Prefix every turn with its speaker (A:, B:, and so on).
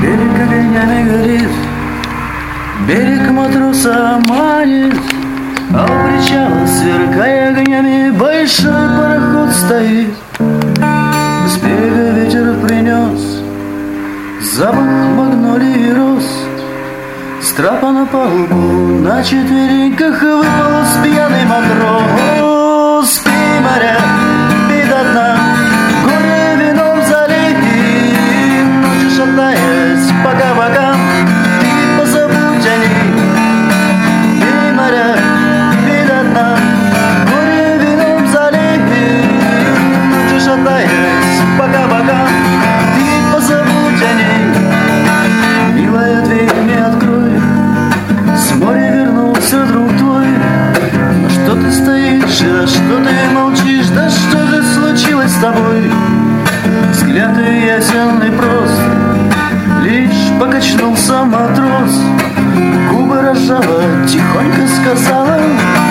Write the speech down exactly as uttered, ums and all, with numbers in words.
A: Берег огнями горит, берег матроса манит, а у причала, сверкая огнями, большой пароход стоит. С берега ветер принес запах магнолии и роз. С трапа на палубу на четвереньках выпал с пьяный матрос. Спи, моря, пей до дна, горе вином залей, ночью шатаясь по кабакам, ты позабудь о ней. Пей, моря, пей до дна, горе вином залей, ночью шатаясь по кабакам, ты позабудь о ней. Милая, дверь мне открой, с моря вернулся друг твой. Но что ты стоишь, да что ты молчишь, да что же случилось с тобой? Взгляд и ясен и прост, лишь покачнулся матрос. Губы разжала, тихонько сказала: